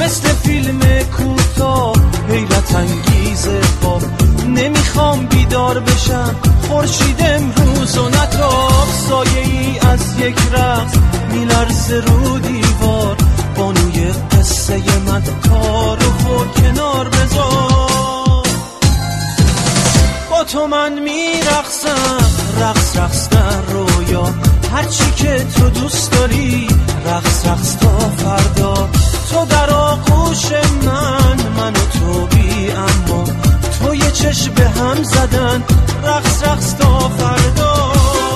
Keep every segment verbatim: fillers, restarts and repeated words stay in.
مثل فیلم کوتاه حیرت انگیز خواب. نمیخوام بیدار بشم خورشید امروز و نتاب، سایه ای از یک رقص میلرزه رو دیوار. بانوی قصه من تعارف و کنار بذار، با تو من میرقصم رقص رقص در رویا. هرچی که تو دوست داری رقص رقص تا فردا. تو در آغوش من، من و تو بی اما، تو یه چشم به هم زدن رقص رقص تا فردا.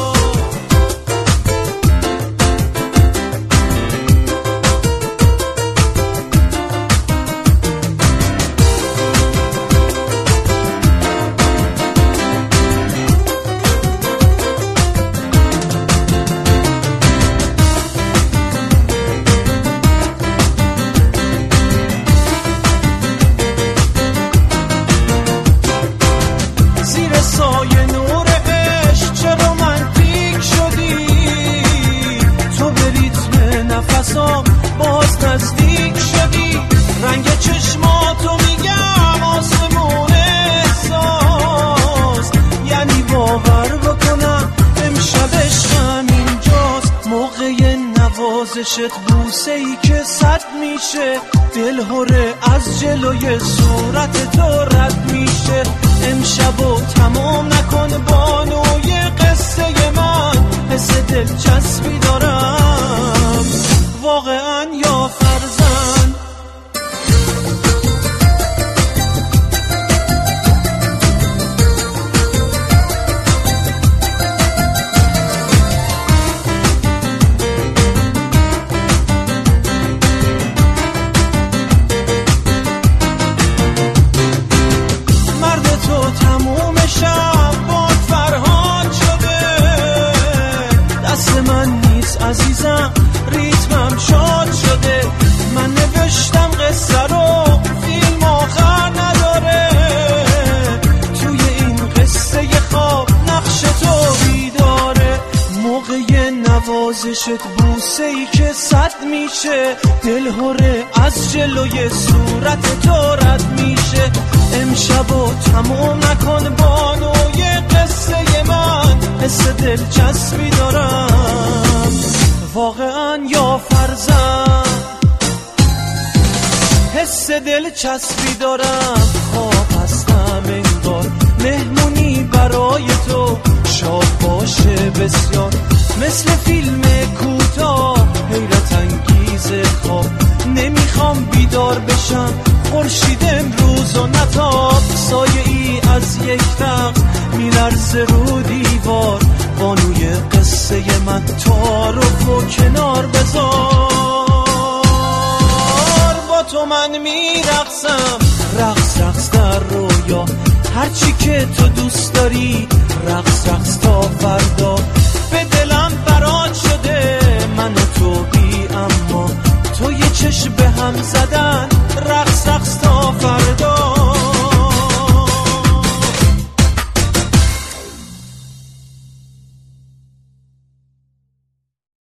سایه نور عشق چه رومانتیک شدی، تو به ریتم نفسام باز نزدیک شدی. رنگ چشماتو میگم آسمون احساس، یعنی باور بکنم امشب عشقم اینجاست. موقع نوازشت بوسه ای که صد میشه، دلهوره از جلوی صورت تو رد میشه. امشبو تمام نکن بانوی قصه من، حس دلچسبی دارم واقعا یا فرزند. عزیزم ریتمم شاد شده، من نوشتم قصه رو فیلم آخر نداره. توی این قصه خواب نقش تو بیداره. موقع نوازشت بوسه ای که صد میشه، دلهوره از جلوی صورت تو رد میشه. امشبو تموم نکن بانوی قصه من، حس دلچسبی دارم واقعا یا فرزند. حس دلچسبی دارم، خواب هستم انگار، مهمونی برای تو شاد باشه بسیار. مثل فیلم کوتاه حیرت انگیز خواب. نمیخوام بیدار بشم خورشید امروز و نتاب، سایه ای از یک رقص میلرزه رو دیوار. بانوی قصه من تعارف و کنار بذار، با تو من میرقصم رقص رقص در رویا. هرچی که تو دوست داری رقص رقص تا فردا. به دلم برات شده من و تو بی اما، تو یه چشم به هم زدن